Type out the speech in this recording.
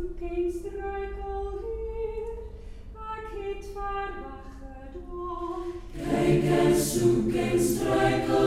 zoek en struikel hier, ek het ver weggedwaal. Kyk en soek en struikel